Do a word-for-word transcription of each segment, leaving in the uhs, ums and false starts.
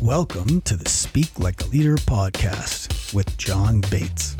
Welcome to the Speak Like a Leader podcast with John Bates.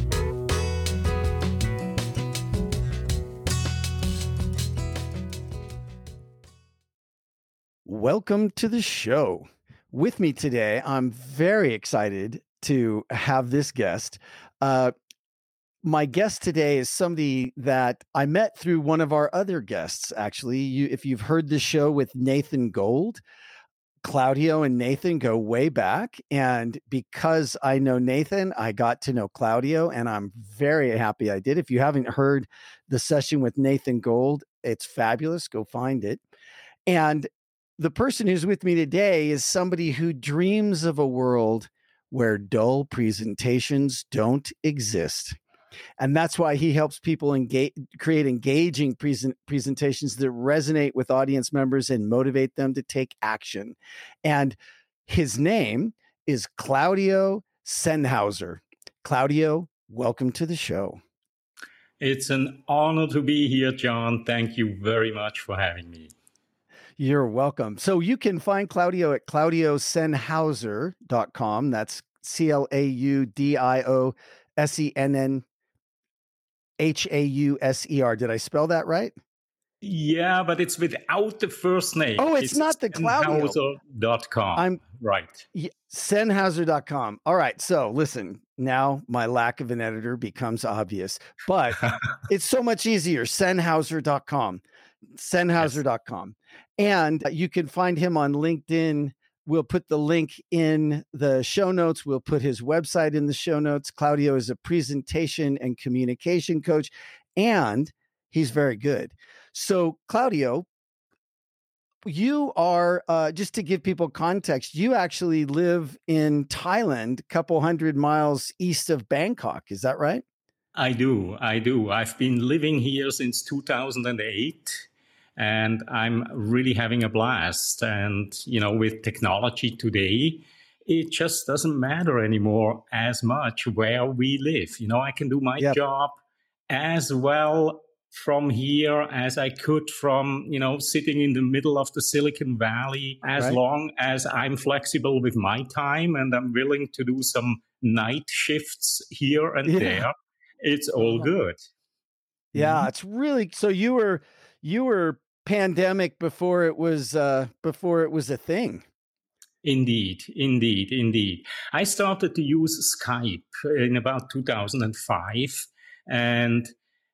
Welcome to the show. With me today, I'm very excited to have this guest. Uh, my guest today is somebody that I met through one of our other guests, actually. You, if you've heard the show with Nathan Gold, Claudio and Nathan go way back. And because I know Nathan, I got to know Claudio, and I'm very happy I did. If you haven't heard the session with Nathan Gold, it's fabulous. Go find it. And the person who's with me today is somebody who dreams of a world where dull presentations don't exist. And that's why he helps people engage, create engaging present, presentations that resonate with audience members and motivate them to take action. And his name is Claudio Sennhauser. Claudio, welcome to the show. It's an honor to be here, John. Thank you very much for having me. You're welcome. So you can find Claudio at claudio sennhauser dot com. That's C L A U D I O S E N N H A U S E R. Did I spell that right? Yeah, but it's without the first name. Oh, it's, it's not the Claudio. Sennhauser dot com. I'm right. Yeah, Sennhauser dot com. All right. So listen, now my lack of an editor becomes obvious, but it's so much easier. Sennhauser dot com. Sennhauser dot com. And you can find him on LinkedIn. We'll put the link in the show notes. We'll put his website in the show notes. Claudio is a presentation and communication coach, and he's very good. So, Claudio, you are, uh, just to give people context, you actually live in Thailand, a couple hundred miles east of Bangkok. Is that right? I do. I do. I've been living here since two thousand eight. And I'm really having a blast. And, you know, with technology today, it just doesn't matter anymore as much where we live. You know, I can do my yep. job as well from here as I could from, you know, sitting in the middle of the Silicon Valley, as right. long as I'm flexible with my time and I'm willing to do some night shifts here and yeah. there. It's all oh. good. Yeah, mm-hmm. It's really, so you were, you were pandemic before it was uh before it was a thing. Indeed, indeed, indeed. I started to use Skype in about two thousand five, and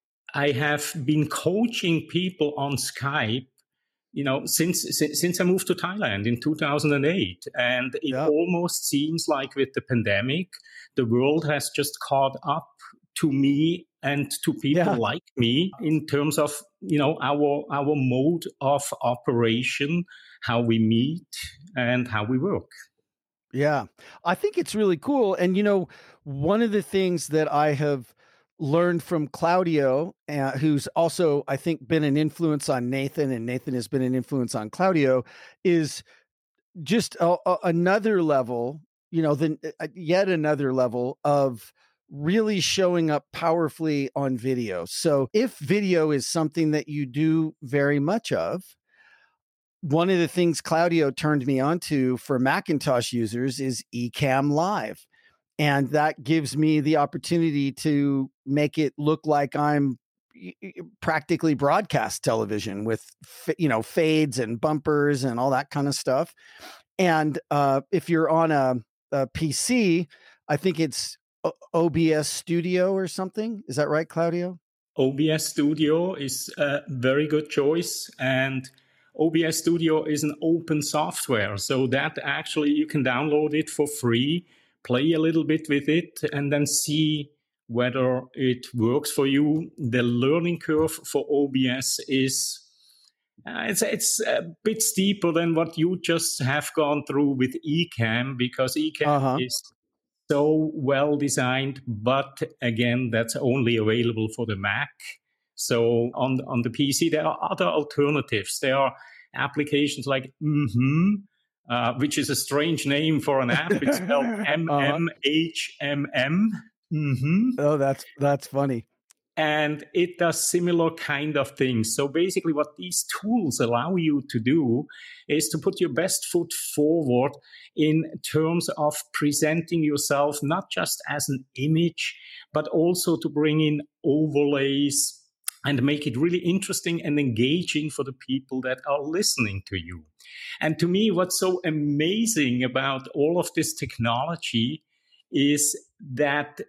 I have been coaching people on Skype, you know, since since, since I moved to Thailand in two thousand eight. And it yep. almost seems like with the pandemic, the world has just caught up to me and to people yeah. like me in terms of, you know, our our mode of operation, how we meet and how we work. Yeah, I think it's really cool. And, you know, one of the things that I have learned from Claudio, uh, who's also, I think, been an influence on Nathan, and Nathan has been an influence on Claudio, is just a, a, another level, you know, then uh, yet another level of really showing up powerfully on video. So if video is something that you do very much of, one of the things Claudio turned me on to for Macintosh users is Ecamm Live. And that gives me the opportunity to make it look like I'm practically broadcast television with, you know, fades and bumpers and all that kind of stuff. And uh, if you're on a, a P C, I think it's O B S Studio or something. Is that right, Claudio? O B S Studio is a very good choice. And O B S Studio is an open software. So that actually you can download it for free, play a little bit with it, and then see whether it works for you. The learning curve for O B S is uh, it's, it's a bit steeper than what you just have gone through with Ecamm, because Ecamm uh-huh. is so well designed, but again, that's only available for the Mac. So on, on the P C, there are other alternatives. There are applications like mm-hmm, uh, which is a strange name for an app. It's spelled M M H M M. Mm-hmm. Oh, that's that's funny. and it does similar kind of things. So basically what these tools allow you to do is to put your best foot forward in terms of presenting yourself, not just as an image, but also to bring in overlays and make it really interesting and engaging for the people that are listening to you. And to me, what's so amazing about all of this technology is that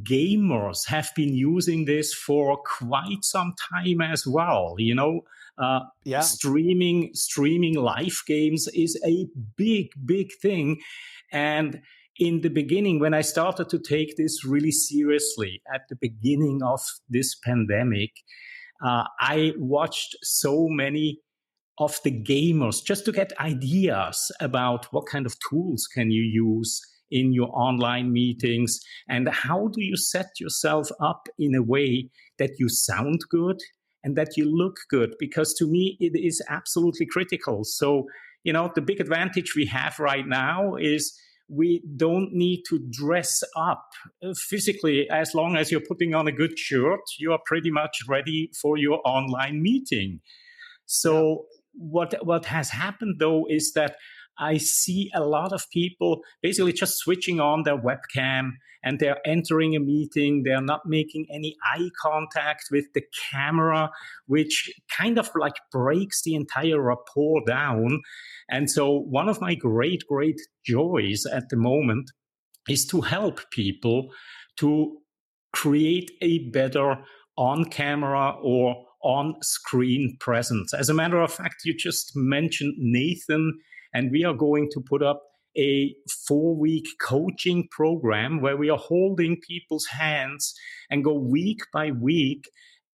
gamers have been using this for quite some time as well. You know, uh, Yeah. streaming, streaming live games is a big, big thing. And in the beginning, when I started to take this really seriously at the beginning of this pandemic, uh, I watched so many of the gamers just to get ideas about what kind of tools can you use in your online meetings, and how do you set yourself up in a way that you sound good and that you look good? Because to me, it is absolutely critical. So, you know, the big advantage we have right now is we don't need to dress up physically. As long as you're putting on a good shirt, you are pretty much ready for your online meeting. So yeah. what what has happened, though, is that I see a lot of people basically just switching on their webcam and they're entering a meeting. They're not making any eye contact with the camera, which kind of like breaks the entire rapport down. And so one of my great, great joys at the moment is to help people to create a better on-camera or on-screen presence. As a matter of fact, you just mentioned Nathan, and we are going to put up a four-week coaching program where we are holding people's hands and go week by week,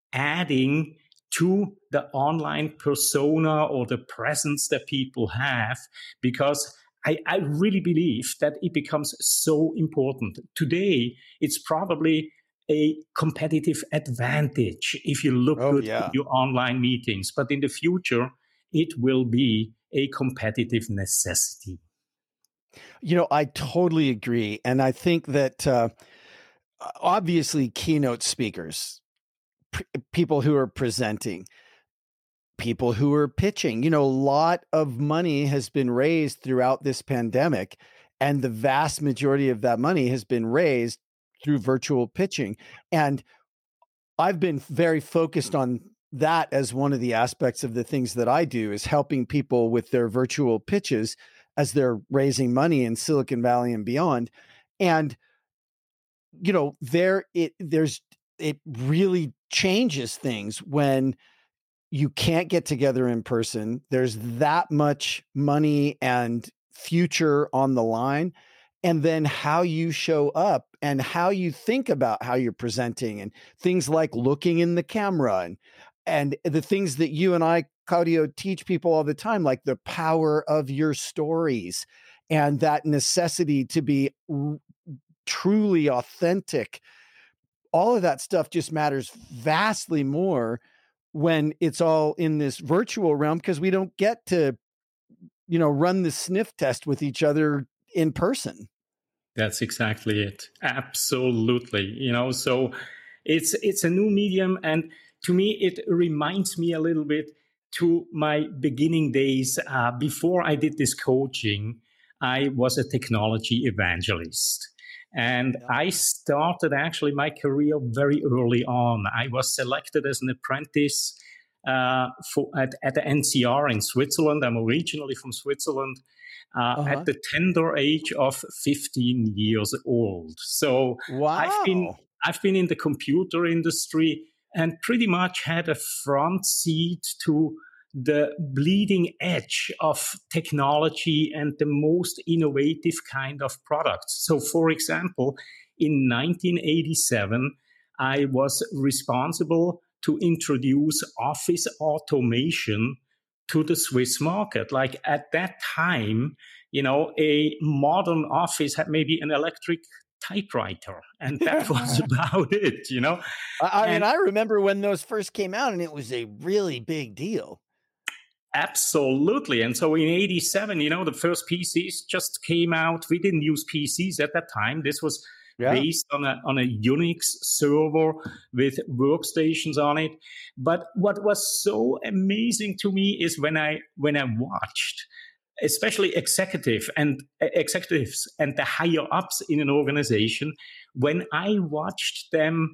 adding to the online persona or the presence that people have, because I, I really believe that it becomes so important. Today, it's probably a competitive advantage if you look oh, good yeah. in your online meetings. But in the future, it will be a competitive necessity. You know, I totally agree. And I think that uh, obviously keynote speakers, p- people who are presenting, people who are pitching, you know, a lot of money has been raised throughout this pandemic, and the vast majority of that money has been raised through virtual pitching. And I've been very focused on that as one of the aspects of the things that I do, is helping people with their virtual pitches as they're raising money in Silicon Valley and beyond. And, you know, there it there's it really changes things when you can't get together in person. There's that much money and future on the line. And then how you show up and how you think about how you're presenting, and things like looking in the camera, and and the things that you and I, Claudio, teach people all the time, like the power of your stories and that necessity to be r- truly authentic. All of that stuff just matters vastly more when it's all in this virtual realm, because we don't get to, you know, run the sniff test with each other in person. That's exactly it. Absolutely. You know, so it's it's a new medium, and to me, it reminds me a little bit to my beginning days. Uh, before I did this coaching, I was a technology evangelist. And yeah. I started actually my career very early on. I was selected as an apprentice uh, for, at, at the N C R in Switzerland. I'm originally from Switzerland. Uh, uh-huh. At the tender age of fifteen years old. So wow. I've been I've been in the computer industry and pretty much had a front seat to the bleeding edge of technology and the most innovative kind of products. So, for example, in nineteen eighty-seven, I was responsible to introduce office automation to the Swiss market. Like at that time, you know, a modern office had maybe an electric typewriter, and that was about it, you know. I, I and, mean, I remember when those first came out, and it was a really big deal. Absolutely. And so in eighty-seven, you know, the first P Cs just came out. We didn't use P Cs at that time. This was Yeah. based on a, on a Unix server with workstations on it. But what was so amazing to me is when I when I watched, especially executive and uh, executives and the higher ups in an organization, when I watched them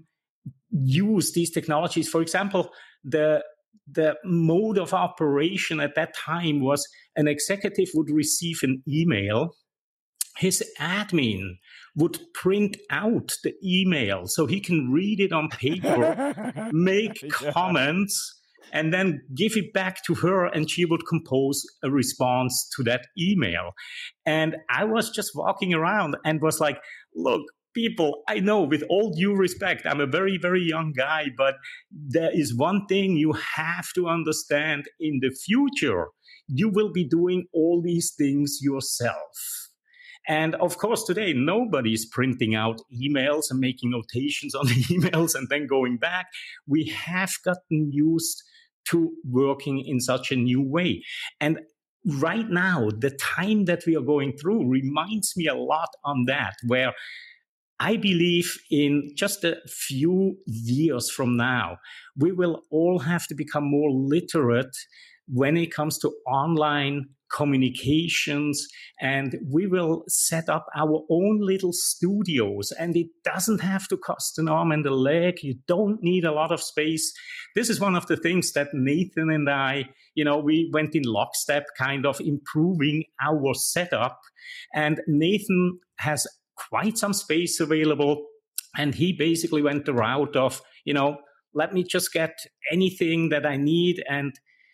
use these technologies. For example, the the mode of operation at that time was an executive would receive an email. His admin would print out the email so he can read it on paper, make Yeah. comments, and then give it back to her, and she would compose a response to that email. And I was just walking around and was like, look, people, I know, with all due respect, I'm a very, very young guy, but there is one thing you have to understand: in the future, you will be doing all these things yourself. And of course, today, nobody's printing out emails and making notations on the emails and then going back. We have gotten used to working in such a new way. And right now, the time that we are going through reminds me a lot on that, where I believe in just a few years from now, we will all have to become more literate when it comes to online communications, and we will set up our own little studios, and it doesn't have to cost an arm and a leg. You don't need a lot of space. This is one of the things that Nathan and I, you know, we went in lockstep, kind of improving our setup. And Nathan has quite some space available, and he basically went the route of, you know, let me just get anything that I need. And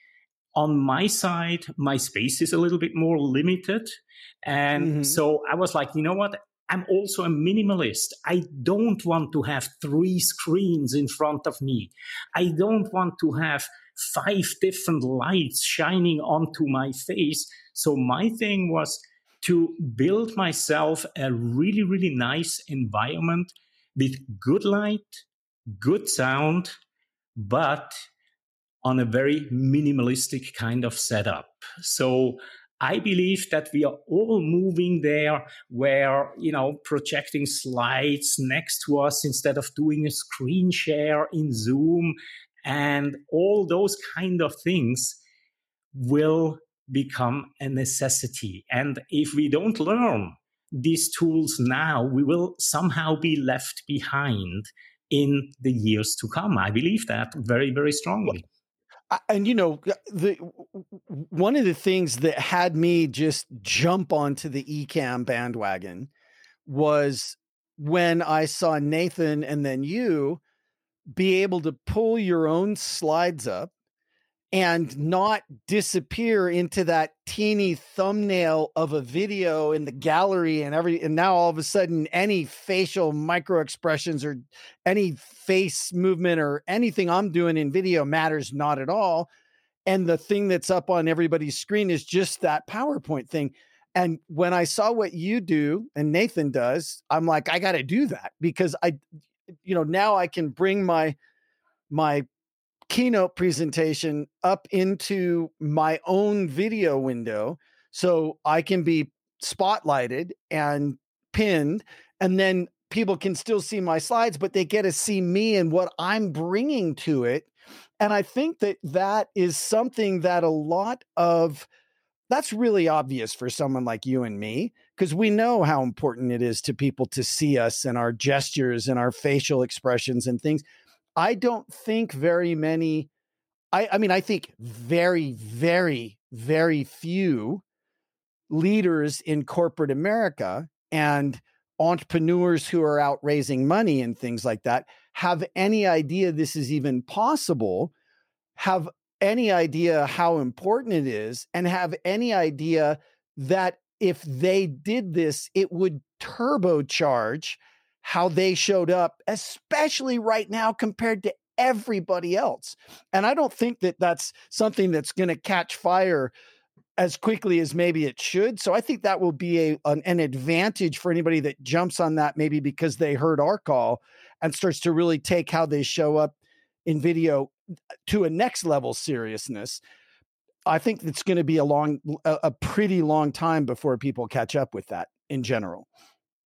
on my side, my space is a little bit more limited. And mm-hmm. so I was like, you know what? I'm also a minimalist. I don't want to have three screens in front of me. I don't want to have five different lights shining onto my face. So my thing was to build myself a really, really nice environment with good light, good sound, but on a very minimalistic kind of setup. So I believe that we are all moving there, where, you know, projecting slides next to us instead of doing a screen share in Zoom, and all those kind of things will become a necessity. And if we don't learn these tools now, we will somehow be left behind in the years to come. I believe that very, very strongly. And, you know, the one of the things that had me just jump onto the Ecamm bandwagon was when I saw Nathan and then you be able to pull your own slides up and not disappear into that teeny thumbnail of a video in the gallery and every, and now all of a sudden any facial micro expressions or any face movement or anything I'm doing in video matters not at all. And the thing that's up on everybody's screen is just that PowerPoint thing. And when I saw what you do and Nathan does, I'm like, I got to do that, because I, you know, now I can bring my, my keynote presentation up into my own video window so I can be spotlighted and pinned, and then people can still see my slides, but they get to see me and what I'm bringing to it. And I think that that is something that a lot of that's really obvious for someone like you and me, because we know how important it is to people to see us and our gestures and our facial expressions and things. I don't think very many, I, I mean, I think very, very, very few leaders in corporate America and entrepreneurs who are out raising money and things like that have any idea this is even possible, have any idea how important it is, and have any idea that if they did this, it would turbocharge how they showed up, especially right now compared to everybody else. And I don't think that that's something that's going to catch fire as quickly as maybe it should. So I think that will be a an, an advantage for anybody that jumps on that, maybe because they heard our call and starts to really take how they show up in video to a next level seriousness. I think it's going to be a long, a, a pretty long time before people catch up with that in general.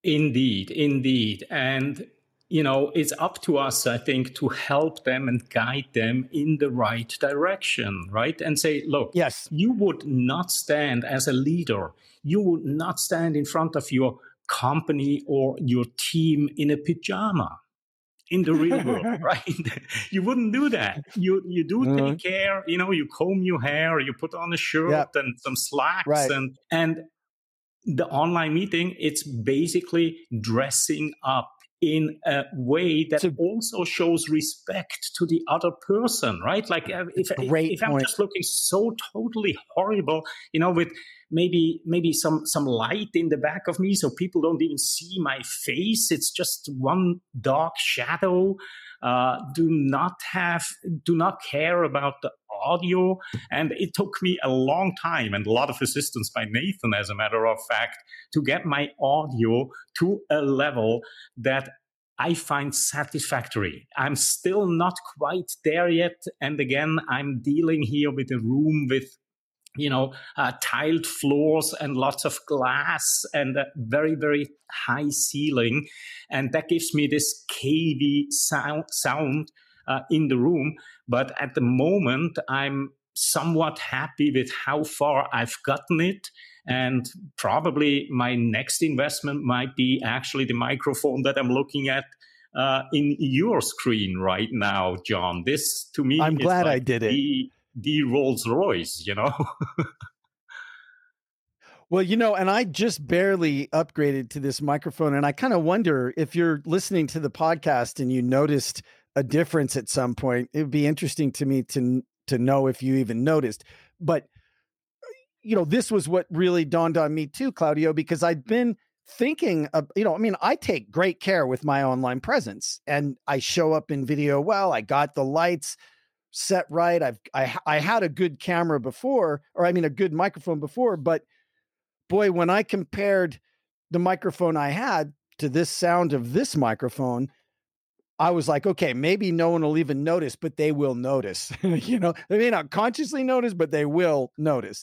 Indeed, indeed. And, you know, it's up to us, I think, to help them and guide them in the right direction, right? And say, look, Yes. you would not stand as a leader. You would not stand in front of your company or your team in a pajama in the real world, right? You wouldn't do that. You you do Mhm. take care, you know, you comb your hair, you put on a shirt Yep. and some slacks Right. and and the online meeting, it's basically dressing up in a way that So also shows respect to the other person, right? Like uh, if, if great if I'm point. just looking so totally horrible, you know, with maybe maybe some some light in the back of me, so people don't even see my face. It's just one dark shadow. Uh, do not have, do not care about the audio. And it took me a long time and a lot of assistance by Nathan, as a matter of fact, to get my audio to a level that I find satisfactory. I'm still not quite there yet. And again, I'm dealing here with a room with, you know, uh, tiled floors and lots of glass and a very, very high ceiling. And that gives me this cavey sound, sound uh, in the room. But at the moment, I'm somewhat happy with how far I've gotten it. And probably my next investment might be actually the microphone that I'm looking at uh, in your screen right now, John. This, to me, I'm is glad I like did it. the the Rolls Royce, you know? Well, you know, and I just barely upgraded to this microphone, and I kind of wonder if you're listening to the podcast and you noticed a difference at some point. It would be interesting to me to to know if you even noticed. But you know, this was what really dawned on me too, Claudio, because I'd been thinking of, you know, I mean, I take great care with my online presence, and I show up in video well. I got the lights set right. I've I I had a good camera before, or I mean a good microphone before, but boy, when I compared the microphone I had to this sound of this microphone, I was like, okay, maybe no one will even notice, but they will notice. You know, they may not consciously notice, but they will notice.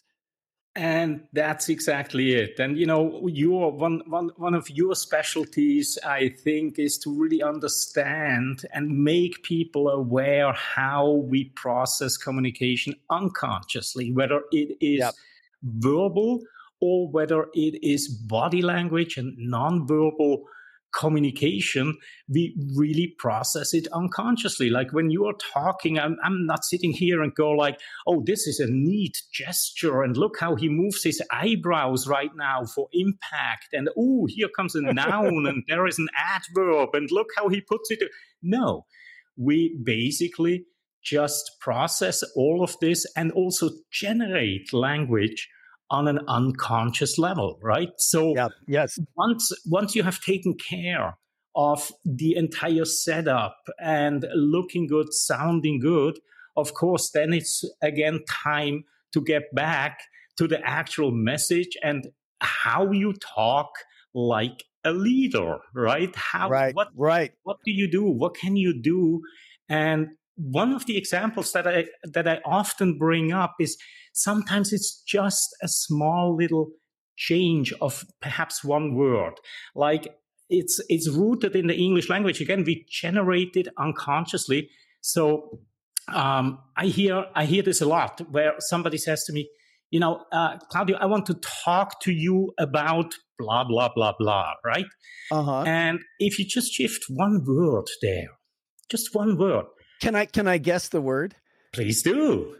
And that's exactly it. And you know, your one one one of your specialties, I think, is to really understand and make people aware how we process communication unconsciously, whether it is Yep. verbal or whether it is body language and nonverbal communication. We really process it unconsciously. Like when you are talking, I'm, I'm not sitting here and go like, oh, this is a neat gesture, and look how he moves his eyebrows right now for impact, and oh, here comes a noun and there is an adverb, and look how he puts it. No, we basically just process all of this and also generate language on an unconscious level, right? So Yep. Yes. once once you have taken care of the entire setup and looking good, sounding good, of course, then it's again time to get back to the actual message and how you talk like a leader, right? How Right. what Right. what do you do? What can you do? And one of the examples that I that I often bring up is sometimes it's just a small little change of perhaps one word. Like it's it's rooted in the English language. Again, we generate it unconsciously. So um, I hear I hear this a lot where somebody says to me, you know, uh, Claudio, I want to talk to you about blah blah blah blah, right? Uh-huh. And if you just shift one word there, just one word. Can I can I guess the word? Please do.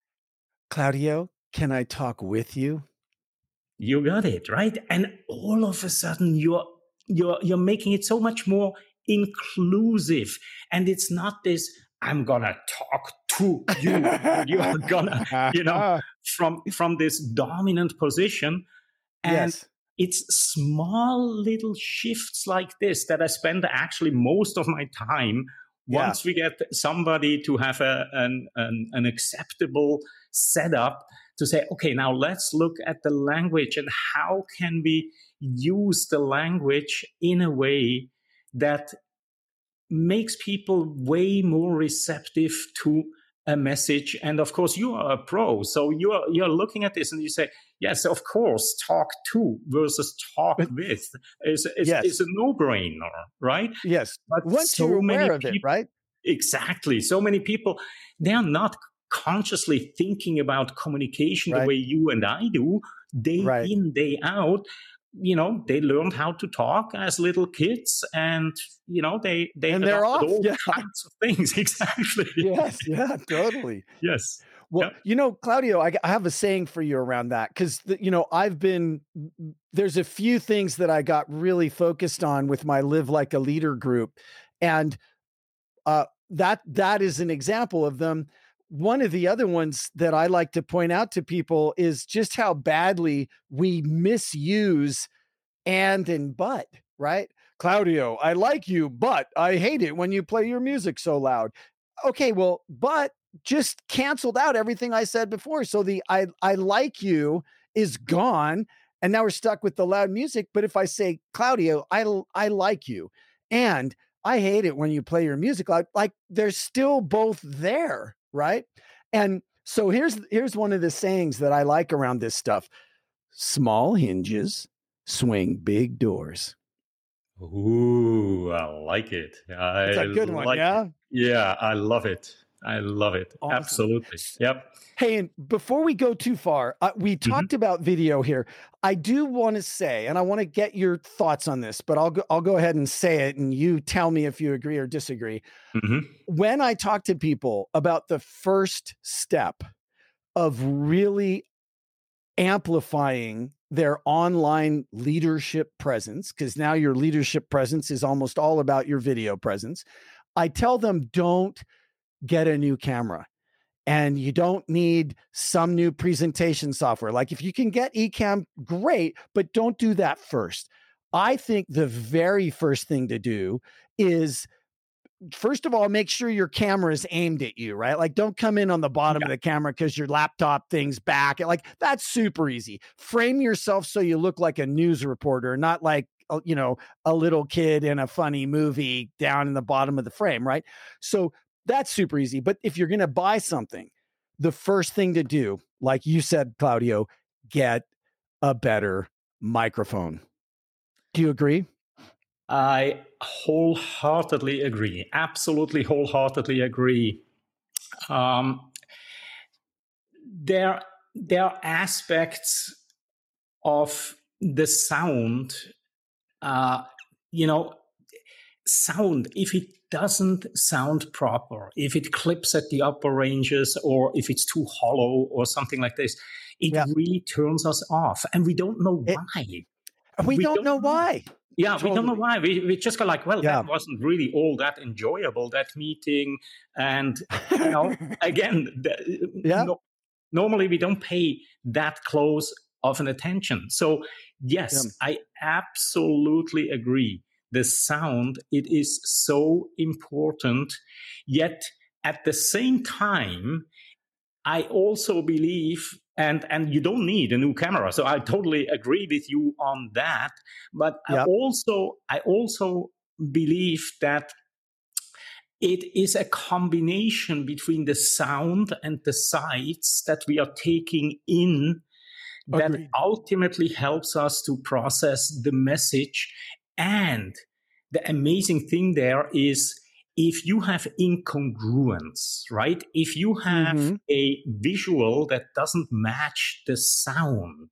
Claudio, can I talk with you? You got it, right? And all of a sudden you're you're you're making it so much more inclusive. And it's not this, I'm gonna talk to you. You're gonna, you know, from from this dominant position. And Yes. it's small little shifts like this that I spend actually most of my time. Yeah. Once we get somebody to have a, an, an, an acceptable setup to say, okay, now let's look at the language and how can we use the language in a way that makes people way more receptive to a message. And of course, you are a pro. So you're, you're looking at this and you say, yes, of course, talk to versus talk with is, is, yes. is a no-brainer, right? Yes. But once so you're aware of people, it, right? Exactly. So many people, they are not consciously thinking about communication right. the way you and I do, day right. in, day out. You know, they learned how to talk as little kids, and you know, they they and they're off all yeah. kinds of things. Exactly. Yes. Yeah. Totally. Yes. Well, yeah. you know, Claudio, I, I have a saying for you around that because you know I've been there's a few things that I got really focused on with my Live Like a Leader group, and uh, that that is an example of them. One of the other ones that I like to point out to people is just how badly we misuse and and but, right? Claudio, I like you, but I hate it when you play your music so loud. Okay, well, but just canceled out everything I said before. So the I I like you is gone, and now we're stuck with the loud music. But if I say, Claudio, I I like you, and I hate it when you play your music loud, like they're still both there. Right. And so here's, here's one of the sayings that I like around this stuff. Small hinges swing big doors. Ooh, I like it. I It's a good one. like Yeah. It. Yeah. I love it. I love it. Awesome. Absolutely. Yep. Hey, and before we go too far, uh, we talked mm-hmm. about video here. I do want to say, and I want to get your thoughts on this, but I'll go, I'll go ahead and say it, and you tell me if you agree or disagree. Mm-hmm. When I talk to people about the first step of really amplifying their online leadership presence, because now your leadership presence is almost all about your video presence, I tell them, don't get a new camera. And you don't need some new presentation software. Like if you can get Ecamm, great, but don't do that first. I think the very first thing to do is, first of all, make sure your camera is aimed at you, right? Like don't come in on the bottom yeah. of the camera because your laptop thing's back. Like that's super easy. Frame yourself so you look like a news reporter, not like, you know, a little kid in a funny movie down in the bottom of the frame, right? So that's super easy. But if you're going to buy something, the first thing to do, like you said, Claudio, get a better microphone. Do you agree? I wholeheartedly agree. Absolutely wholeheartedly agree. Um, there, there are aspects of the sound, uh, you know, sound, if it doesn't sound proper, if it clips at the upper ranges, or if it's too hollow or something like this, it yeah. really turns us off. And we don't know it, why. We, we don't, don't know why. Yeah, totally. we don't know why. We, we just go like, well, yeah. that wasn't really all that enjoyable, that meeting. And, you know, again, the, yeah. no, normally we don't pay that close of an attention. So, yes, yeah. I absolutely agree. The sound, it is so important. Yet at the same time, I also believe, and, and you don't need a new camera. So I totally agree with you on that. But yep. I also, I also believe that it is a combination between the sound and the sights that we are taking in that Agreed. Ultimately helps us to process the message. And the amazing thing there is, if you have incongruence, right? If you have mm-hmm. a visual that doesn't match the sound,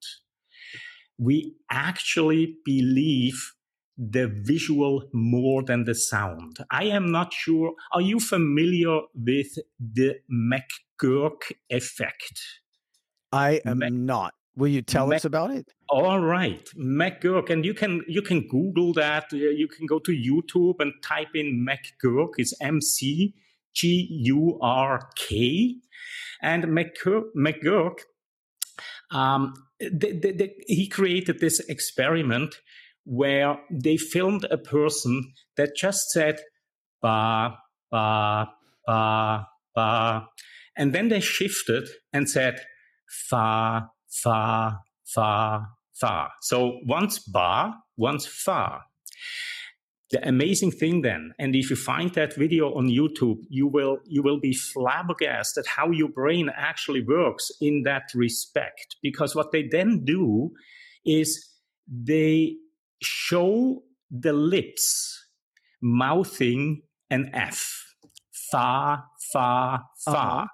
we actually believe the visual more than the sound. I am not sure. Are you familiar with the McGurk effect? I am Mac- not. Will you tell Mac- us about it? All right, McGurk, and you can you can Google that. You can go to YouTube and type in McGurk. It's M C G U R K, and McGurk. McGurk um, they, they, they, he created this experiment where they filmed a person that just said ba ba ba ba, and then they shifted and said fa fa fa fa. So once ba, once fa. the amazing thing then, and if you find that video on YouTube, you will you will be flabbergasted how your brain actually works in that respect. Because what they then do is they show the lips mouthing an F, fa, fa, fa. Uh-huh.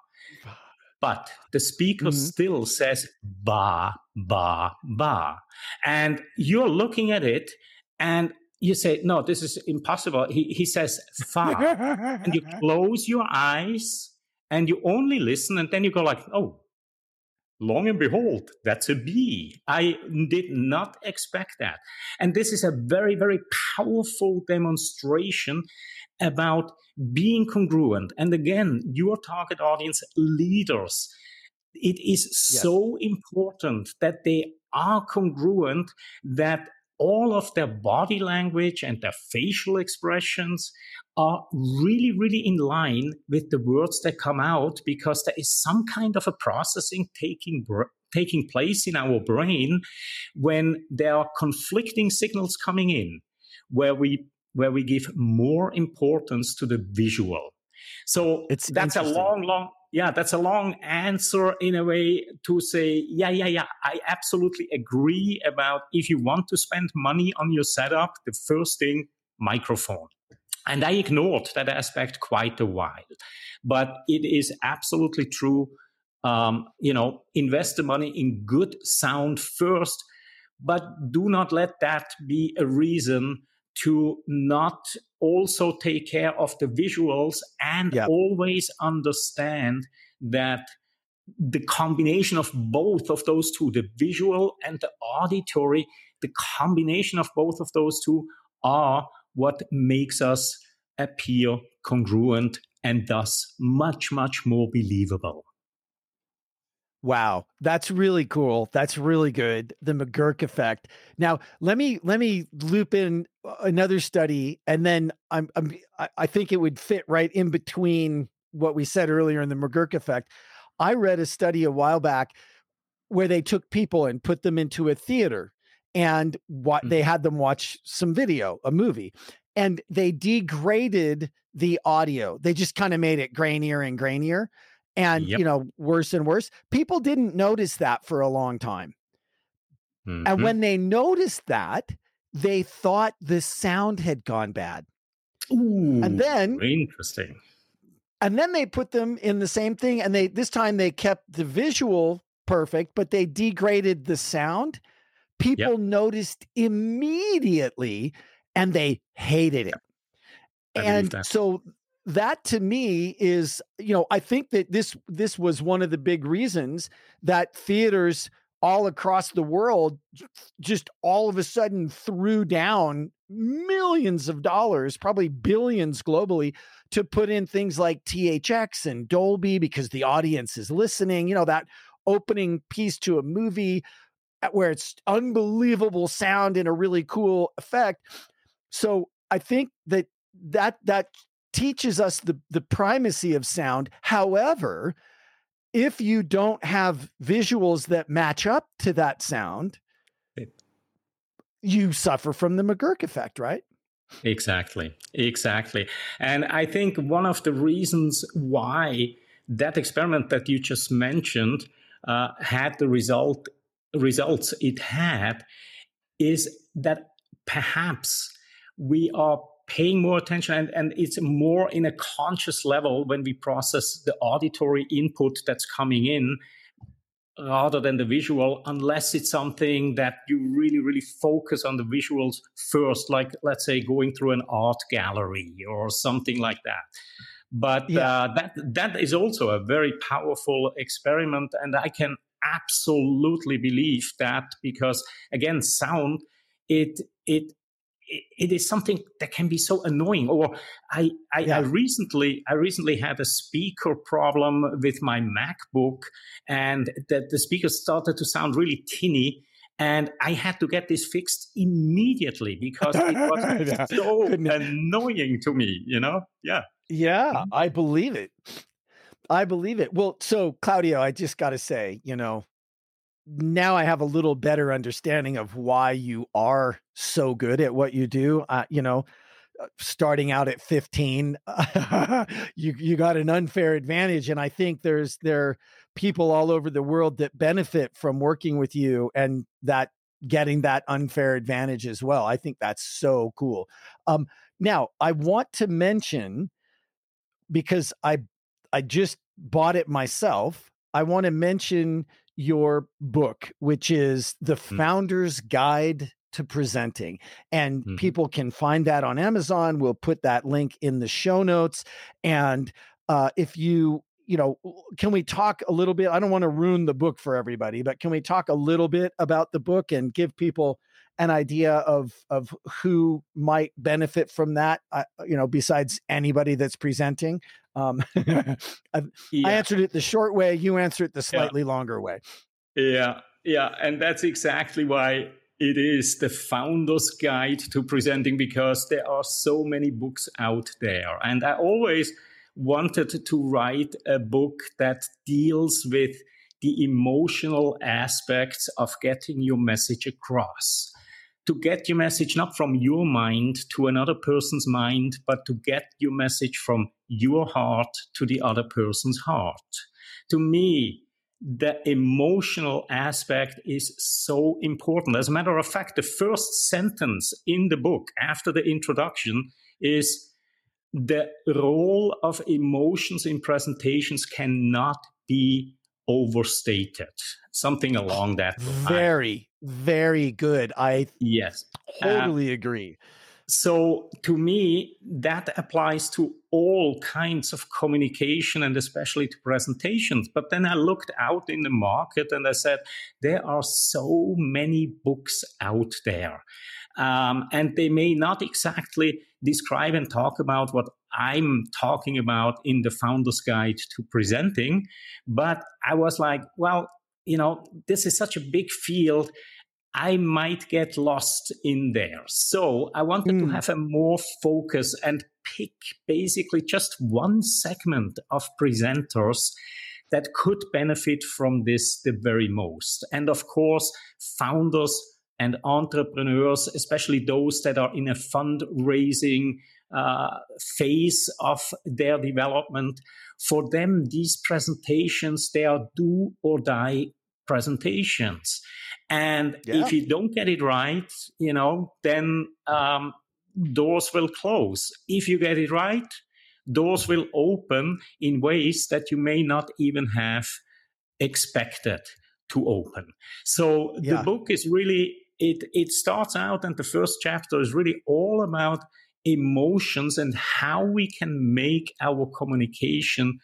But the speaker mm-hmm. still says ba, ba, ba. And you're looking at it and you say, no, this is impossible. He, he says fa. And you close your eyes and you only listen. And then you go like, oh, long and behold, that's a B. I did not expect that. And this is a very, very powerful demonstration about being congruent. And again, your target audience, leaders, it is yes. so important that they are congruent, that all of their body language and their facial expressions are really, really in line with the words that come out, because there is some kind of a processing taking taking place in our brain when there are conflicting signals coming in, where we where we give more importance to the visual. So it's that's a long, long, yeah, that's a long answer in a way to say, yeah, yeah, yeah, I absolutely agree about if you want to spend money on your setup, the first thing, microphone. And I ignored that aspect quite a while. But it is absolutely true. Um, you know, invest the money in good sound first, but do not let that be a reason to not also take care of the visuals, and yep. always understand that the combination of both of those two, the visual and the auditory, the combination of both of those two are what makes us appear congruent and thus much, much more believable. Wow, that's really cool. That's really good. The McGurk effect. Now, let me let me loop in another study, and then I'm, I'm I think it would fit right in between what we said earlier in the McGurk effect. I read a study a while back where they took people and put them into a theater, and what mm-hmm. they had them watch some video, a movie, and they degraded the audio. They just kind of made it grainier and grainier. And, yep. you know, worse and worse. People didn't notice that for a long time. Mm-hmm. And when they noticed that, they thought the sound had gone bad. Ooh, and then interesting. And then they put them in the same thing. And they this time they kept the visual perfect, but they degraded the sound. People yep. noticed immediately and they hated it. I and so that to me is, you know, I think that this this was one of the big reasons that theaters all across the world just all of a sudden threw down millions of dollars, probably billions globally, to put in things like T H X and Dolby because the audience is listening. You know, that opening piece to a movie where it's unbelievable sound and a really cool effect. So I think that that that teaches us the, the primacy of sound. However, if you don't have visuals that match up to that sound, you suffer from the McGurk effect, right? Exactly, exactly. And I think one of the reasons why that experiment that you just mentioned uh, had the result results it had is that perhaps we are paying more attention, and, and it's more in a conscious level when we process the auditory input that's coming in rather than the visual, unless it's something that you really, really focus on the visuals first, like, let's say, going through an art gallery or something like that. But yeah. uh, that that is also a very powerful experiment, and I can absolutely believe that because, again, sound, it it it is something that can be so annoying. Or I, I, yeah. I recently, I recently had a speaker problem with my MacBook, and that the speaker started to sound really tinny, and I had to get this fixed immediately because it was yeah. so annoying to me. You know? Yeah. Yeah, mm-hmm. I believe it. I believe it. Well, so Claudio, I just got to say, you know, now I have a little better understanding of why you are so good at what you do. Uh, you know, starting out at fifteen, you you got an unfair advantage. And I think there's there are people all over the world that benefit from working with you and that getting that unfair advantage as well. I think that's so cool. Um, now I want to mention, because I I just bought it myself, I want to mention your book, which is The Founder's Guide to Presenting. And mm-hmm. people can find that on Amazon. We'll put that link in the show notes. And uh, if you, you know, can we talk a little bit? I don't want to ruin the book for everybody, but can we talk a little bit about the book and give people an idea of of who might benefit from that, uh, you know, besides anybody that's presenting? Um, I, yeah. I answered it the short way. You answered it the slightly yeah. longer way. Yeah, yeah. And that's exactly why it is the Founder's Guide to Presenting, because there are so many books out there. And I always wanted to write a book that deals with the emotional aspects of getting your message across. To get your message not from your mind to another person's mind, but to get your message from your heart to the other person's heart. To me, the emotional aspect is so important. As a matter of fact, the first sentence in the book after the introduction is the role of emotions in presentations cannot be overstated. Something along that line. Very, very good. I yes, totally uh, agree. So to me, that applies to all kinds of communication and especially to presentations. But then I looked out in the market and I said, there are so many books out there. Um, and they may not exactly describe and talk about what I'm talking about in the Founder's Guide to Presenting. But I was like, well, you know, this is such a big field. I might get lost in there. So I wanted mm. to have a more focus and pick basically just one segment of presenters that could benefit from this the very most. And of course, founders and entrepreneurs, especially those that are in a fundraising uh, phase of their development, for them, these presentations, they are do or die presentations. And yeah. if you don't get it right, you know, then um, doors will close. If you get it right, doors will open in ways that you may not even have expected to open. So yeah. the book is really, it, it starts out, and the first chapter is really all about emotions and how we can make our communication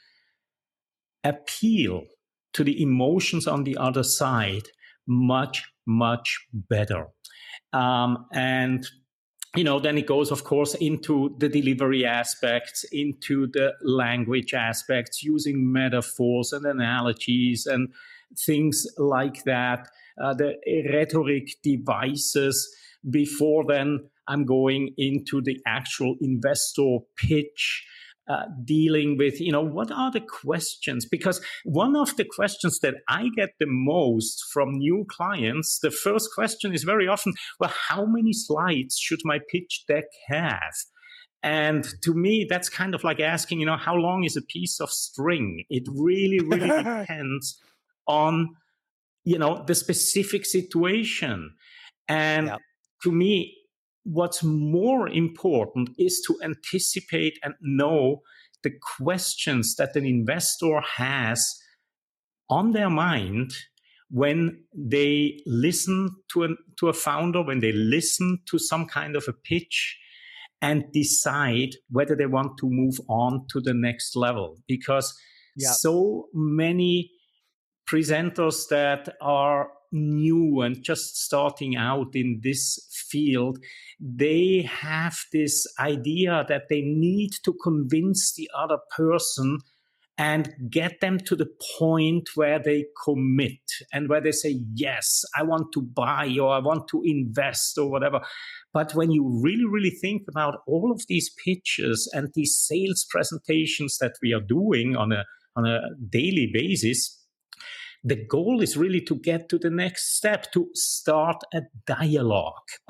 appeal to the emotions on the other side much, much better. Um, and, you know, then it goes, of course, into the delivery aspects, into the language aspects, using metaphors and analogies and things like that, uh, the rhetoric devices. Before then, I'm going into the actual investor pitch, Uh, dealing with, you know, what are the questions? Because one of the questions that I get the most from new clients, the first question is very often, well, how many slides should my pitch deck have? And to me, that's kind of like asking, you know, how long is a piece of string? It really, really depends on, you know, the specific situation. And yep. to me, what's more important is to anticipate and know the questions that an investor has on their mind when they listen to a, to a founder, when they listen to some kind of a pitch and decide whether they want to move on to the next level. Because yep. so many presenters that are new and just starting out in this field, they have this idea that they need to convince the other person and get them to the point where they commit and where they say, yes, I want to buy or I want to invest or whatever. But when you really, really think about all of these pitches and these sales presentations that we are doing on a, on a daily basis, the goal is really to get to the next step, to start a dialogue by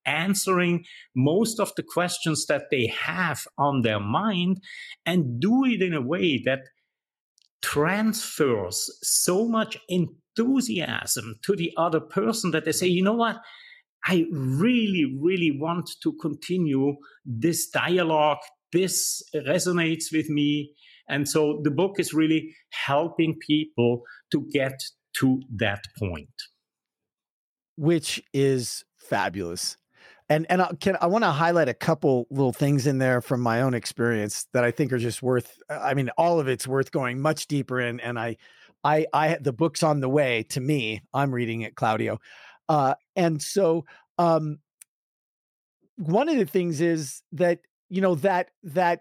answering most of the questions that they have on their mind, and do it in a way that transfers so much enthusiasm to the other person that they say, you know what? I really, really want to continue this dialogue. This resonates with me. And so the book is really helping people to get to that point. Which is fabulous. And and I can I want to highlight a couple little things in there from my own experience that I think are just worth, I mean, all of it's worth going much deeper in. And I, I, I, the book's on the way to me. I'm reading it, Claudio. Uh, and so um, one of the things is that, you know, that, that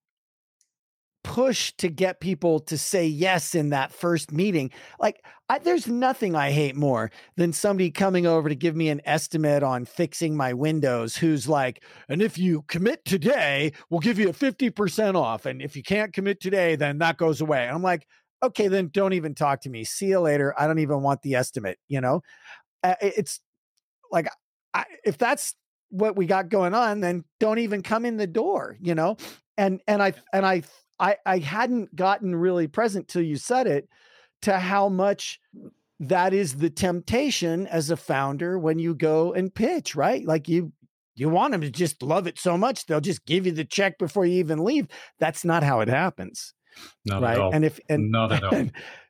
push to get people to say yes in that first meeting. Like I, there's nothing I hate more than somebody coming over to give me an estimate on fixing my windows who's like, and if you commit today, we'll give you a fifty percent off. And if you can't commit today, then that goes away. And I'm like, okay, then don't even talk to me. See you later. I don't even want the estimate. You know, uh, it's like, I, if that's what we got going on, then don't even come in the door, you know? And, and I, and I, I, I hadn't gotten really present till you said it, to how much that is the temptation as a founder when you go and pitch, right? Like you, you want them to just love it so much, they'll just give you the check before you even leave. That's not how it happens. Not right. at all. And if, and not at all. And,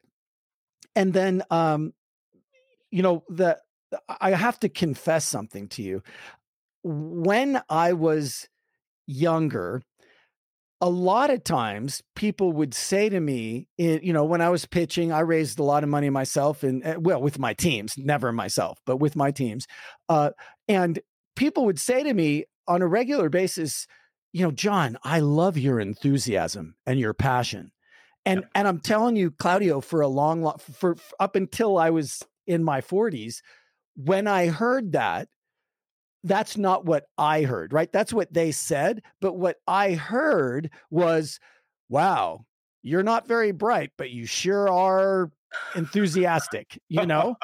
and then, um, you know, the, I have to confess something to you. When I was younger, a lot of times people would say to me, you know, when I was pitching, I raised a lot of money myself and well, with my teams, never myself, but with my teams. Uh, and people would say to me on a regular basis, you know, John, I love your enthusiasm and your passion. And, yep. and I'm telling you, Claudio, for a long, long, for, for up until I was in my forties, when I heard that, that's not what I heard, right? That's what they said. But what I heard was, wow, you're not very bright, but you sure are enthusiastic, you know?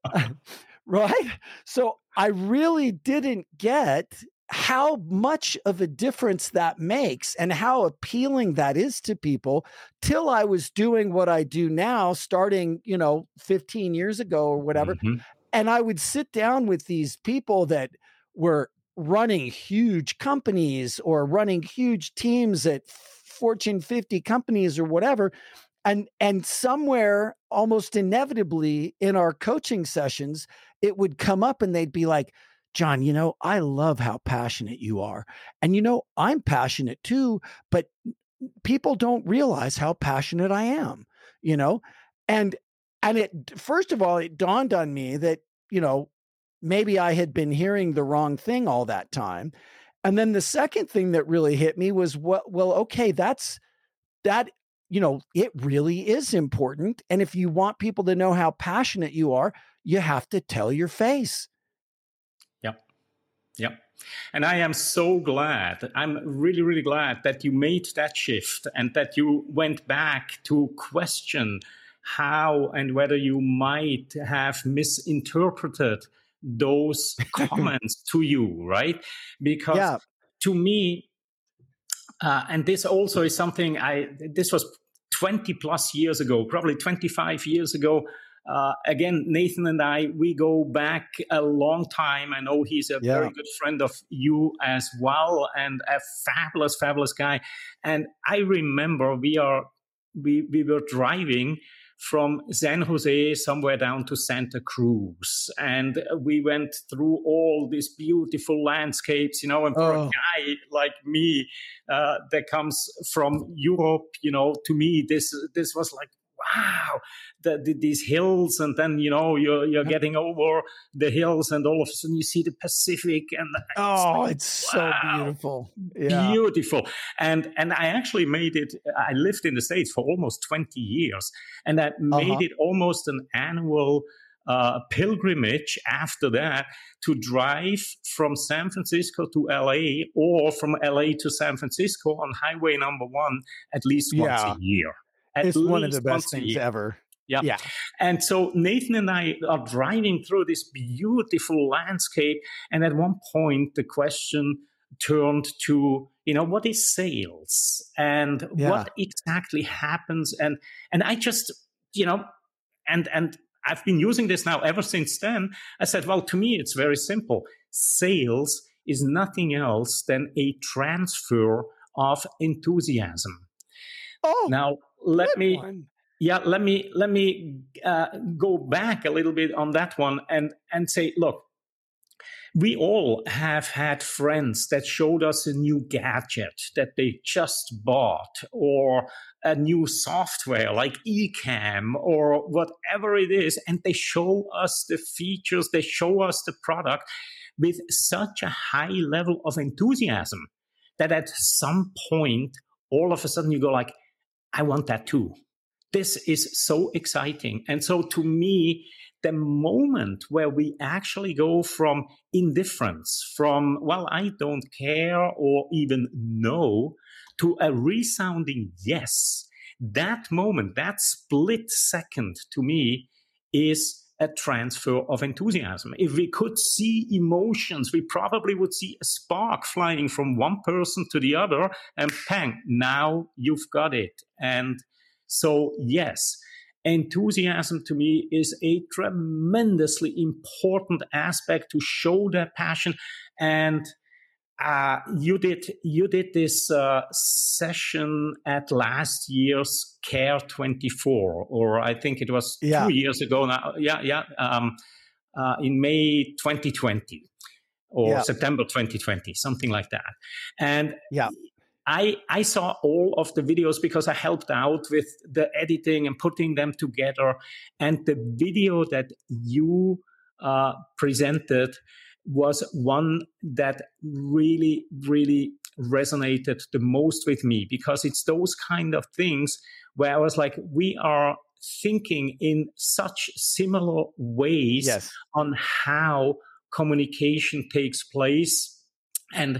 Right? So I really didn't get how much of a difference that makes and how appealing that is to people till I was doing what I do now, starting, you know, fifteen years ago or whatever. Mm-hmm. And I would sit down with these people that were running huge companies or running huge teams at Fortune fifty companies or whatever. And, and somewhere almost inevitably in our coaching sessions, it would come up and they'd be like, John, you know, I love how passionate you are. And, you know, I'm passionate too, but people don't realize how passionate I am, you know? And, and it, first of all, it dawned on me that, you know, maybe I had been hearing the wrong thing all that time. And then the second thing that really hit me was, well, well, okay, that's that, you know, it really is important. And if you want people to know how passionate you are, you have to tell your face. Yep. Yep. And I am so glad, I'm really, really glad that you made that shift and that you went back to question how and whether you might have misinterpreted those comments to you, right? Because yeah. to me, uh, and this also is something I, this was twenty plus years ago, probably twenty-five years ago. Uh, again, Nathan and I, we go back a long time. I know he's a yeah. very good friend of you as well, and a fabulous, fabulous guy. And I remember we are, we, we were driving from San Jose somewhere down to Santa Cruz. And we went through all these beautiful landscapes, you know, and for oh. a guy like me uh, that comes from Europe, you know, to me, this this was like, wow, the, the, these hills. And then, you know, you're, you're getting over the hills and all of a sudden you see the Pacific. And oh, it's, like, it's wow, so beautiful. Yeah. Beautiful. And, and I actually made it, I lived in the States for almost twenty years. And that made uh-huh. it almost an annual uh, pilgrimage after that to drive from San Francisco to L A or from L A to San Francisco on highway number one at least once yeah. a year. At it's one of the best things ever. Yeah. Yeah. And so Nathan and I are driving through this beautiful landscape. And at one point, the question turned to, you know, what is sales and Yeah. what exactly happens? And, and I just, you know, and, and I've been using this now ever since then. I said, well, to me, it's very simple. Sales is nothing else than a transfer of enthusiasm. Oh, now let me, one. yeah, let me let me uh, go back a little bit on that one and and say, look, we all have had friends that showed us a new gadget that they just bought, or a new software like Ecamm or whatever it is, and they show us the features, they show us the product with such a high level of enthusiasm that at some point, all of a sudden you go like, I want that too. This is so exciting. And so to me, the moment where we actually go from indifference, from, well, I don't care or even no, to a resounding yes, that moment, that split second to me is a transfer of enthusiasm. If we could see emotions, we probably would see a spark flying from one person to the other, and pang, now you've got it. And so, yes, enthusiasm to me is a tremendously important aspect to show that passion. And uh, you did you did this uh, session at last year's Care twenty-four, or I think it was Yeah. two years ago now. Yeah, yeah, um, uh, in May twenty twenty or Yeah. September twenty twenty, something like that. And Yeah. I, I saw all of the videos because I helped out with the editing and putting them together. And the video that you uh, presented was one that really, really resonated the most with me, because it's those kind of things where I was like, we are thinking in such similar ways Yes. on how communication takes place and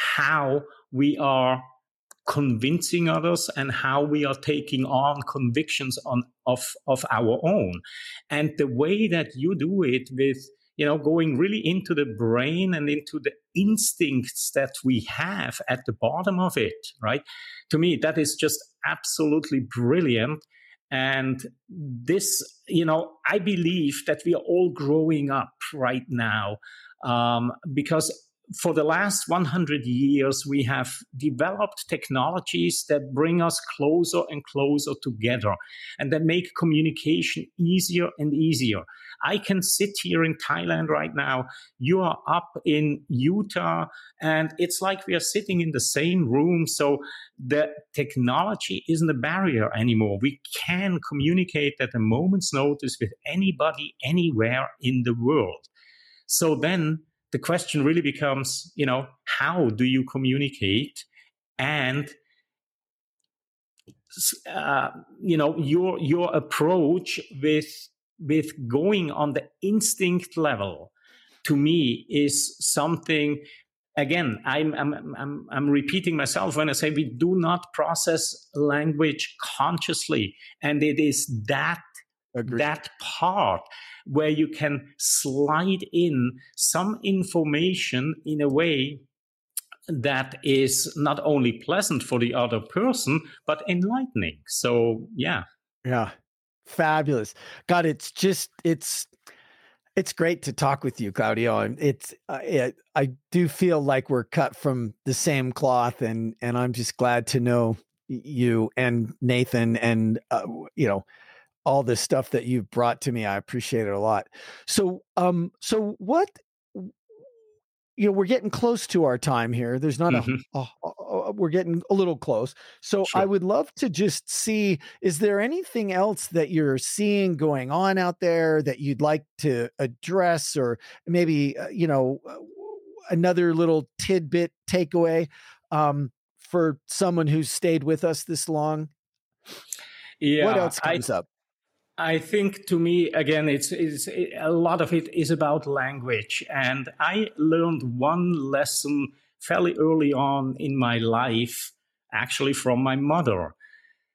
how we are convincing others and how we are taking on convictions on of of our own. And the way that you do it with, you know, going really into the brain and into the instincts that we have at the bottom of it, right? To me, that is just absolutely brilliant. And this, you know, I believe that we are all growing up right now, um, because for the last one hundred years, we have developed technologies that bring us closer and closer together and that make communication easier and easier. I can sit here in Thailand right now. You are up in Utah, and it's like we are sitting in the same room. So the technology isn't a barrier anymore. We can communicate at a moment's notice with anybody, anywhere in the world. So then the question really becomes, you know, how do you communicate? And, uh, you know, your your approach with with going on the instinct level, to me, is something. Again, I'm I'm I'm I'm repeating myself when I say we do not process language consciously, and it is that Agreed. that part where you can slide in some information in a way that is not only pleasant for the other person, but enlightening. So, yeah. Yeah. Fabulous. God, it's just, it's, it's great to talk with you, Claudio. And it's, uh, it, I do feel like we're cut from the same cloth, and, and I'm just glad to know you and Nathan and, uh, you know, all this stuff that you've brought to me. I appreciate it a lot. So, um, so what, you know, we're getting close to our time here. There's not mm-hmm. a, a, a, we're getting a little close. So sure. I would love to just see, is there anything else that you're seeing going on out there that you'd like to address, or maybe, uh, you know, another little tidbit takeaway, um, for someone who's stayed with us this long? Yeah. What else comes I, up? I think, to me, again, it's, it's it, a lot of it is about language. And I learned one lesson fairly early on in my life, actually from my mother.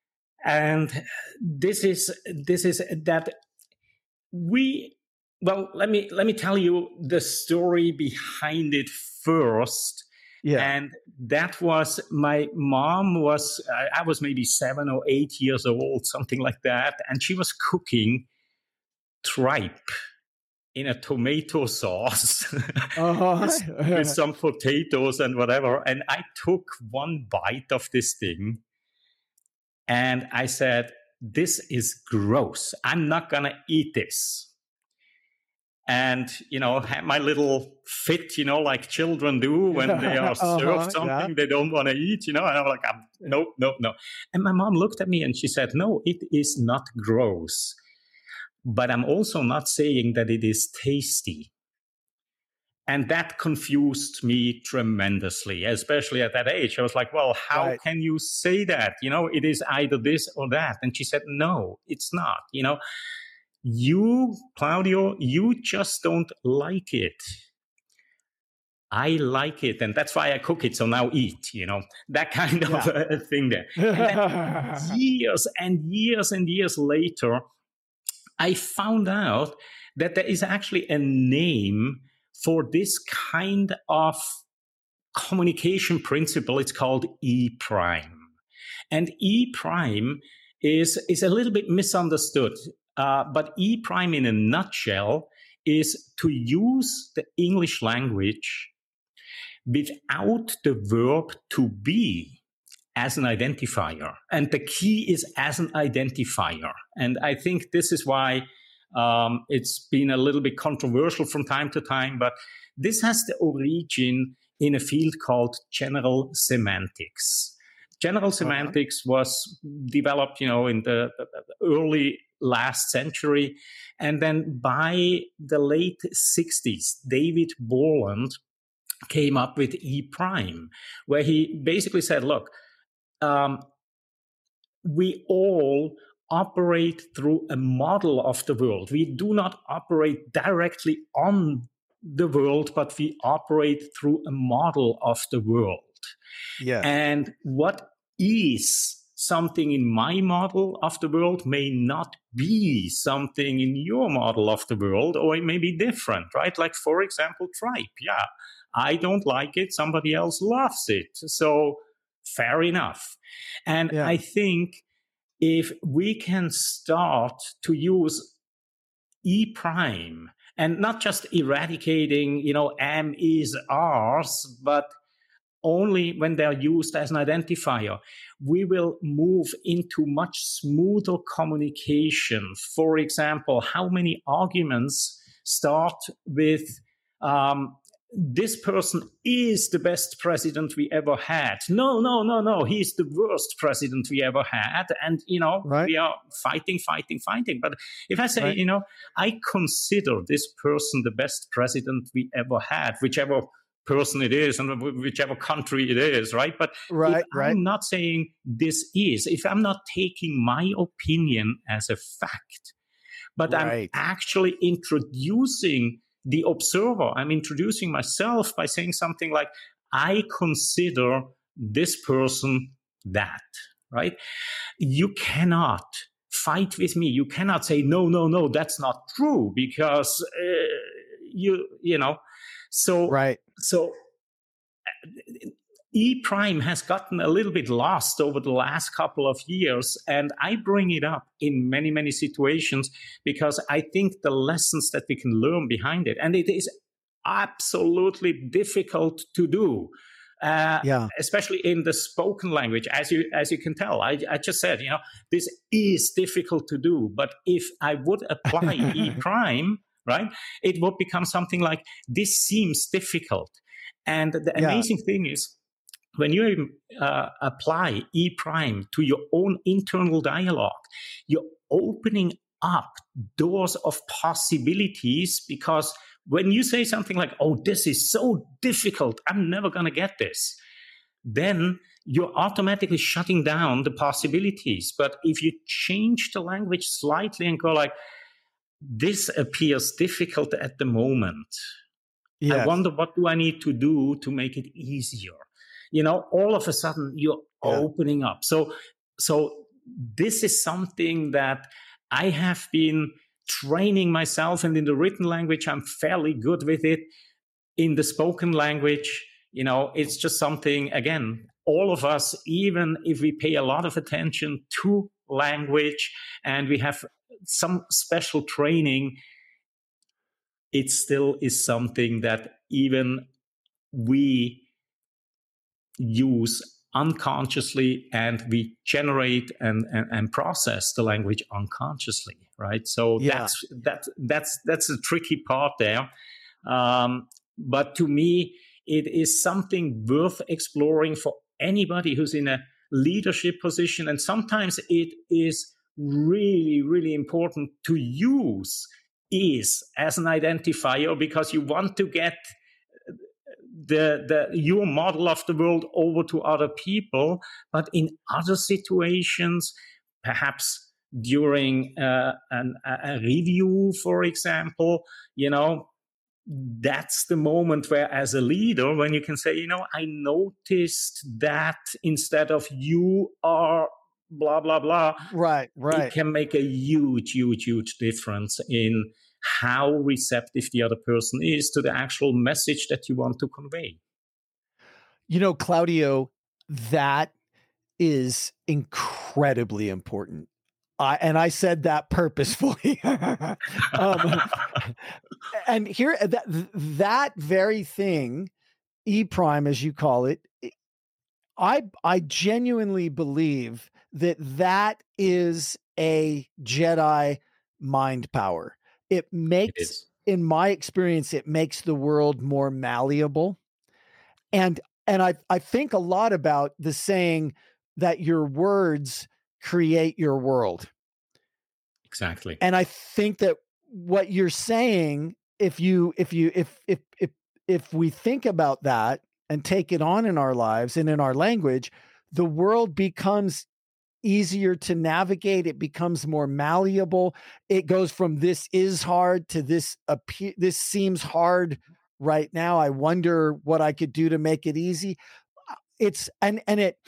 And this is this is that we well let me let me tell you the story behind it first. Yeah. And that was, my mom was, I was maybe seven or eight years old, something like that. And she was cooking tripe in a tomato sauce Uh-huh. with, with some potatoes and whatever. And I took one bite of this thing and I said, this is gross. I'm not going to eat this. And, you know, had my little fit, you know, like children do when they are served uh-huh, something yeah. they don't want to eat, you know. And I'm like, I'm, no, no, no. And my mom looked at me and she said, no, it is not gross. But I'm also not saying that it is tasty. And that confused me tremendously, especially at that age. I was like, well, how Right. can you say that? You know, it is either this or that. And she said, no, it's not, you know. You, Claudio, you just don't like it. I like it, and that's why I cook it, so now eat, you know, that kind of Yeah. uh, thing there. And then years and years and years later, I found out that there is actually a name for this kind of communication principle. It's called E prime. And E prime is, is a little bit misunderstood. Uh, but E prime in a nutshell is to use the English language without the verb to be as an identifier. And the key is as an identifier. And I think this is why um, it's been a little bit controversial from time to time, but this has the origin in a field called general semantics. General semantics uh-huh. was developed, you know, in the early last century. And then by the late sixties, David Borland came up with E prime, where he basically said, look, um, we all operate through a model of the world. We do not operate directly on the world, but we operate through a model of the world. Yes. And what is something in my model of the world may not be something in your model of the world, or it may be different, right? Like, for example, tripe. Yeah, I don't like it. Somebody else loves it. So fair enough. And yeah. I think if we can start to use E prime and not just eradicating, you know, am, is, ars, but only when they're used as an identifier, we will move into much smoother communication. For example, how many arguments start with um, this person is the best president we ever had. No, no, no, no. He's the worst president we ever had. And, you know, right. we are fighting, fighting, fighting. But if I say, right. you know, I consider this person the best president we ever had, whichever person it is and whichever country it is, right? But right, if right. I'm not saying this is, if I'm not taking my opinion as a fact, but right. I'm actually introducing the observer, I'm introducing myself by saying something like, I consider this person that, right? You cannot fight with me. You cannot say, no, no, no, that's not true, because uh, you, you know, so, right. so E prime has gotten a little bit lost over the last couple of years. And I bring it up in many, many situations because I think the lessons that we can learn behind it, and it is absolutely difficult to do. Uh, yeah. especially in the spoken language, as you as you can tell. I, I just said, you know, this is difficult to do. But if I would apply E prime, right, it would become something like, this seems difficult. And the yeah. amazing thing is, when you uh, apply E prime to your own internal dialogue, you're opening up doors of possibilities, because when you say something like, oh, this is so difficult, I'm never going to get this, then you're automatically shutting down the possibilities. But if you change the language slightly and go like, this appears difficult at the moment. Yes. I wonder, what do I need to do to make it easier? You know, all of a sudden you're yeah. opening up. So, so this is something that I have been training myself, and in the written language, I'm fairly good with it. In the spoken language, you know, it's just something, again, all of us, even if we pay a lot of attention to language and we have some special training, it still is something that even we use unconsciously, and we generate and, and, and process the language unconsciously, right? So Yeah. that's that's that's that's the tricky part there. Um, but to me, it is something worth exploring for anybody who's in a leadership position. And sometimes it is really, really important to use is as an identifier, because you want to get the, the your model of the world over to other people. But in other situations, perhaps during uh, an, a review, for example, you know, that's the moment where, as a leader, when you can say, you know, I noticed that instead of you are blah, blah, blah. Right, right. It can make a huge, huge, huge difference in how receptive the other person is to the actual message that you want to convey. You know, Claudio, that is incredibly important. I, and I said that purposefully. um, and here, that, that very thing, E prime, as you call it, I, I genuinely believe that that is a Jedi mind power. It makes, It is. in my experience, it makes the world more malleable. And, and I, I think a lot about the saying that your words create your world. Exactly. And I think that what you're saying, if you, if you, if, if, if, if we think about that and take it on in our lives and in our language, the world becomes easier to navigate. It becomes more malleable. It goes from this is hard to this appear, this seems hard right now. I wonder what I could do to make it easy. It's, and, and it,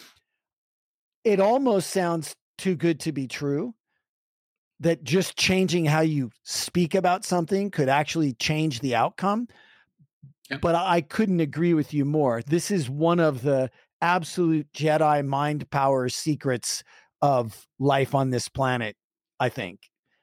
it almost sounds too good to be true, that just changing how you speak about something could actually change the outcome. Yep. But I couldn't agree with you more. This is one of the absolute Jedi mind power secrets of life on this planet, I think.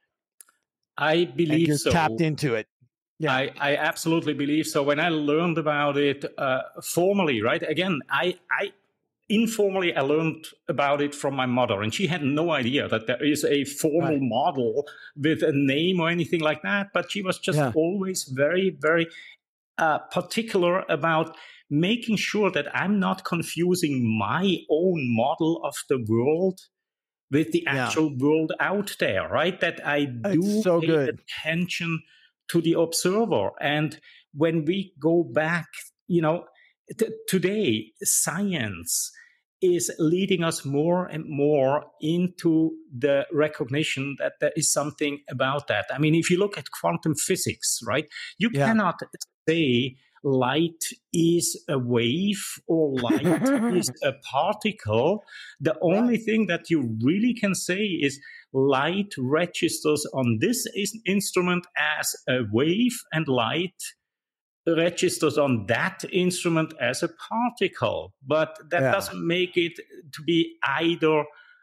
I believe and you're so. tapped into it. Yeah. I, I absolutely believe so. When I learned about it uh, formally, right? Again, I, I informally I learned about it from my mother, and she had no idea that there is a formal right. model with a name or anything like that. But she was just yeah. always very, very uh, particular about making sure that I'm not confusing my own model of the world with the actual yeah. world out there, right? That I do so pay good. attention to the observer. And when we go back, you know, t- today, science is leading us more and more into the recognition that there is something about that. I mean, if you look at quantum physics, right, you yeah. cannot say light is a wave or light is a particle. The only right. thing that you really can say is light registers on this is instrument as a wave, and light registers on that instrument as a particle. But that yeah. doesn't make it to be either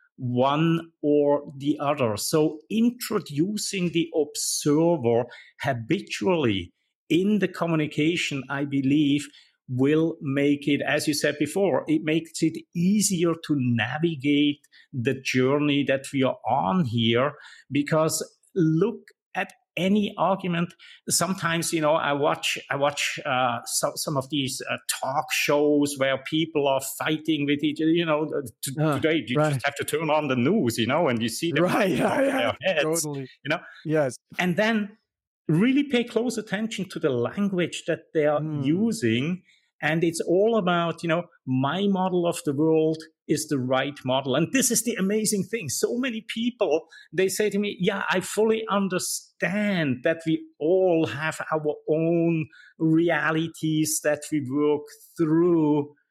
one or the other. So introducing the observer habitually in the communication, I believe, will make it, as you said before, it makes it easier to navigate the journey that we are on here. Because look at any argument. Sometimes, you know, I watch I watch uh, so, some of these uh, talk shows where people are fighting with each other. You know, t- uh, today you right. just have to turn on the news, you know, and you see them right, yeah, yeah. their heads, totally. You know, yes, and then really pay close attention to the language that they are mm. using. And it's all about, you know, my model of the world is the right model. And this is the amazing thing. So many people, they say to me, yeah, I fully understand that we all have our own realities that we work through.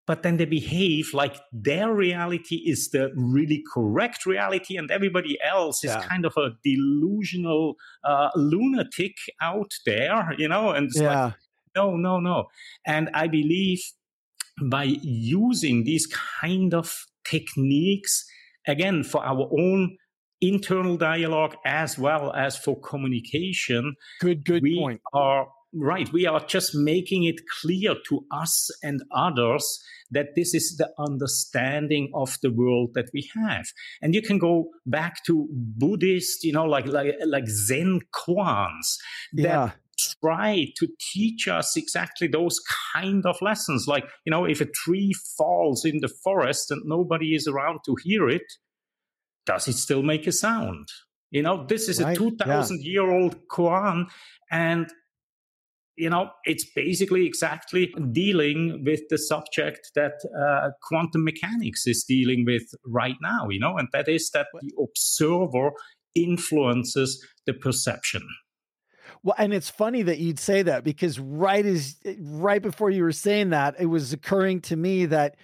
but then they behave like their reality is the really correct reality, and everybody else is Yeah. kind of a delusional uh, lunatic out there, you know, and it's Yeah. like, no, no, no. And I believe by using these kind of techniques, again, for our own internal dialogue as well as for communication, Good, good we point. are right. We are just making it clear to us and others that this is the understanding of the world that we have. And you can go back to Buddhist, you know, like like, like Zen koans that Yeah. try to teach us exactly those kind of lessons. Like, you know, if a tree falls in the forest and nobody is around to hear it, does it still make a sound? You know, this is Right. a two thousand Yeah. year old koan, and you know, it's basically exactly dealing with the subject that uh, quantum mechanics is dealing with right now, you know, and that is that the observer influences the perception. Well, and it's funny that you'd say that, because right as right before you were saying that, it was occurring to me that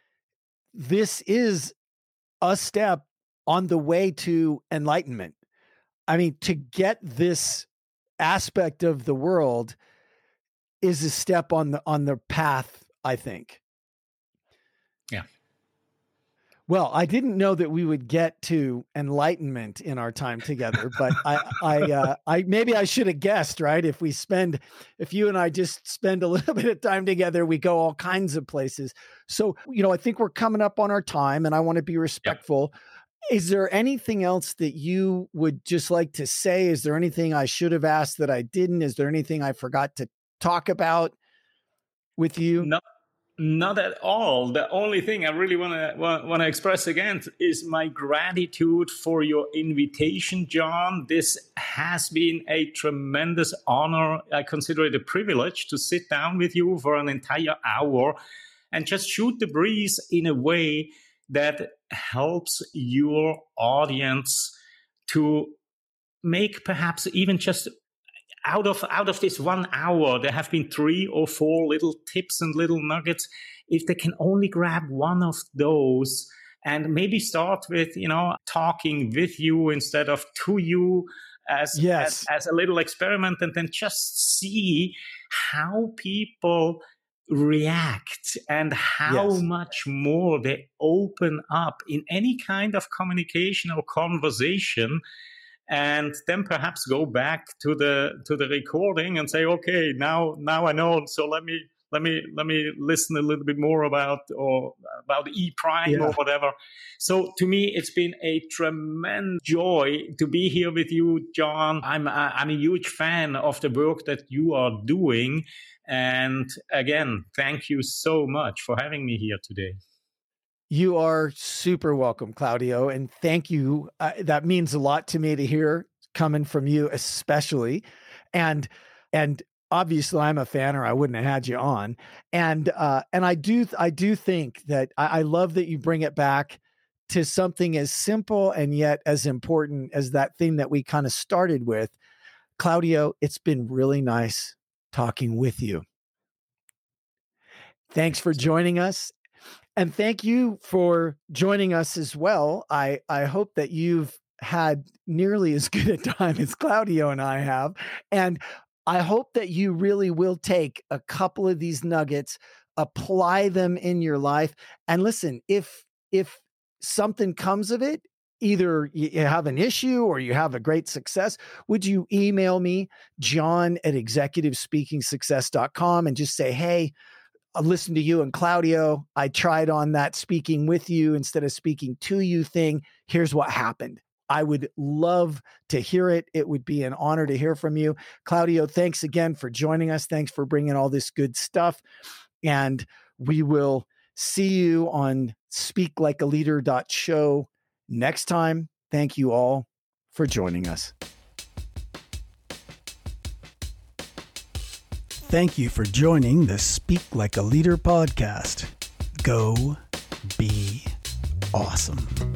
this is a step on the way to enlightenment. I mean, to get this aspect of the world is a step on the on the path, I think. Yeah. Well, I didn't know that we would get to enlightenment in our time together, but I, I, uh, I maybe I should have guessed, right? If we spend, if you and I just spend a little bit of time together, we go all kinds of places. So, you know, I think we're coming up on our time, and I want to be respectful. Yep. Is there anything else that you would just like to say? Is there anything I should have asked that I didn't? Is there anything I forgot to talk about with you? No, not at all. The only thing I really want to want to express again is my gratitude for your invitation, John. This has been a tremendous honor. I consider it a privilege to sit down with you for an entire hour and just shoot the breeze in a way that helps your audience to make perhaps even just out of out of this one hour, there have been three or four little tips and little nuggets. If they can only grab one of those and maybe start with, you know, talking with you instead of to you as, yes. as, as a little experiment, and then just see how people react and how yes. much more they open up in any kind of communication or conversation, and then perhaps go back to the to the recording and say, okay, now now I know, so let me let me let me listen a little bit more about or about E prime yeah. or whatever. So to me, it's been a tremendous joy to be here with you, John. I'm I'm a huge fan of the work that you are doing. And again, thank you so much for having me here today. You are super welcome, Claudio. And thank you. Uh, that means a lot to me to hear coming from you, especially. And, and obviously I'm a fan, or I wouldn't have had you on. And, uh, and I do, I do think that I, I love that you bring it back to something as simple and yet as important as that thing that we kind of started with. Claudio, it's been really nice talking with you. Thanks for joining us. And thank you for joining us as well. I, I hope that you've had nearly as good a time as Claudio and I have. And I hope that you really will take a couple of these nuggets, apply them in your life. And listen, if, if something comes of it, either you have an issue or you have a great success, would you email me, John at executive speaking success dot com, and just say, hey, I listened to you and Claudio. I tried on that speaking with you instead of speaking to you thing. Here's what happened. I would love to hear it. It would be an honor to hear from you. Claudio, thanks again for joining us. Thanks for bringing all this good stuff. And we will see you on speak like a leader dot show next time. Thank you all for joining us. Thank you for joining the Speak Like a Leader podcast. Go be awesome.